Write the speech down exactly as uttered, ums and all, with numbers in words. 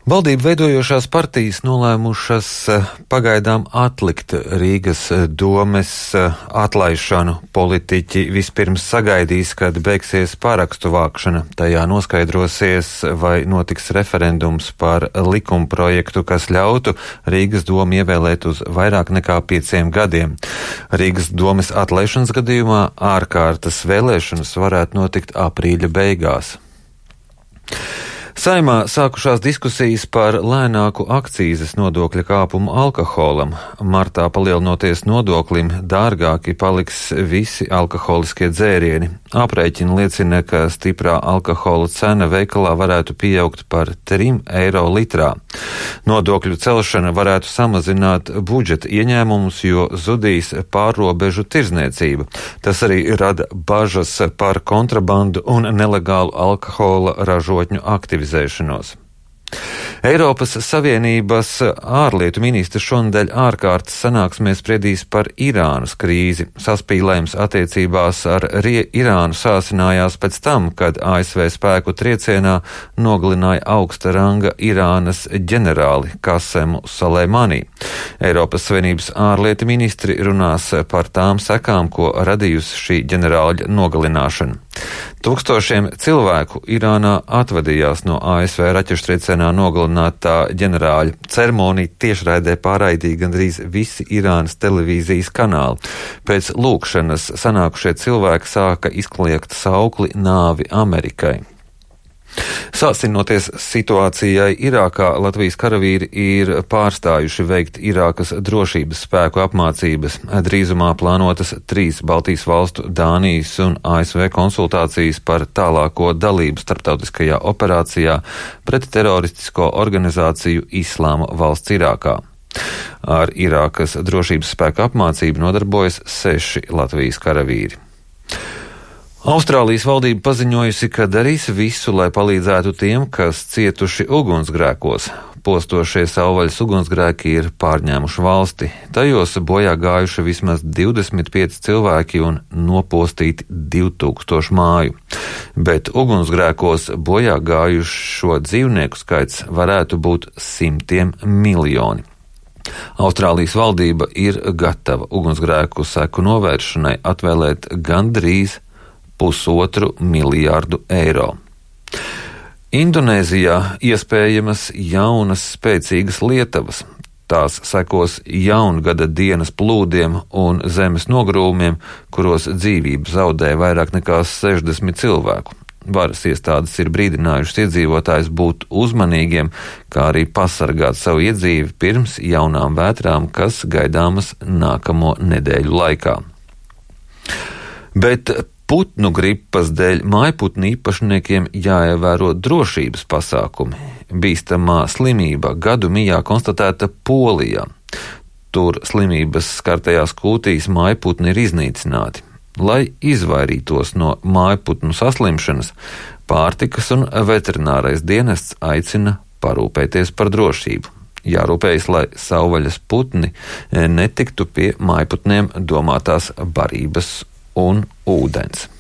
Valdību veidojošās partijas nolēmušas pagaidām atlikt Rīgas domes atlaišanu. Politiķi vispirms sagaidīs, kad beigsies parakstu vākšana. Tajā noskaidrosies, vai notiks referendums par likumprojektu, kas ļautu Rīgas domu ievēlēt uz vairāk nekā pieciem gadiem. Rīgas domes atlaišanas gadījumā ārkārtas vēlēšanas varētu notikt aprīļa beigās. Saeimā sākušās diskusijas par lēnāku akcīzes nodokļa kāpumu alkoholam. Martā palielinoties nodoklim, dārgāki paliks visi alkoholiskie dzērieni. Aprēķini liecina, ka stiprā alkohola cena veikalā varētu pieaugt par trim eiro litrā. Nodokļu celšana varētu samazināt budžeta ieņēmumus, jo zudīs pārrobežu tirzniecība. Tas arī rada bažas par kontrabandu un nelegālu alkohola ražotņu aktivizēšanos. Eiropas Savienības ārlietu ministrs šonadēļ ārkārtas sanāksmē spriedīs par Irānas krīzi. Saspīlējums attiecībās ar Irānu sāsinājās pēc tam, kad A S V spēku triecienā nogalināja augsta ranga Irānas ģenerāli Kasemu Soleimani. Eiropas Savienības ārlietu ministri runās par tām sekām, ko radījusi šī ģenerāļa nogalināšana. Tūkstošiem cilvēku Irānā atvadījās no A S V raķešu triecienā nogalinātā ģenerāļa. Ceremoniju tiešraidē pārraidīja gandrīz visi Irānas televīzijas kanāli. Pēc lūkšanas sanākušie cilvēki sāka izkliegt saukli nāvi Amerikai. Sāsinoties situācijai Irākā, Latvijas karavīri ir pārstājuši veikt Irākas drošības spēku apmācības. Drīzumā plānotas trīs Baltijas valstu, Dānijas un A S V konsultācijas par tālāko dalību starptautiskajā operācijā pret teroristisko organizāciju Islāma valsts Irākā. Ar Irākas drošības spēku apmācību nodarbojas seši Latvijas karavīri. Austrālijas valdība paziņojusi, ka darīs visu, lai palīdzētu tiem, kas cietuši ugunsgrēkos. Postošie savvaļas ugunsgrēki ir pārņēmuši valsti. Tajos bojā gājuši vismaz divdesmit pieci cilvēki un nopostīti divi tūkstoši māju. Bet ugunsgrēkos bojā gājušo dzīvnieku skaits varētu būt simtiem miljoni. Austrālijas valdība ir gatava ugunsgrēku seku novēršanai atvēlēt gandrīz pusotru miljārdu eiro. Indonēzijā iespējamas jaunas spēcīgas lietavas. Tās sekos jaungada dienas plūdiem un zemes nogrūmiem, kuros dzīvību zaudē vairāk nekā sešdesmit cilvēku. Varas iestādes ir brīdinājušas iedzīvotājus būt uzmanīgiem, kā arī pasargāt savu iedzīvi pirms jaunām vētrām, kas gaidāmas nākamo nedēļu laikā. Bet putnu gripas dēļ mājputnu īpašniekiem jāievēro drošības pasākumi. Bīstamā slimība gadu mijā konstatēta Polijā. Tur slimības skartajās kūtīs mājputni ir iznīcināti. Lai izvairītos no mājputnu saslimšanas, pārtikas un veterinārais dienests aicina parūpēties par drošību. Jārūpējas, lai savvaļas putni netiktu pie mājputniem domātās barības un ūdens.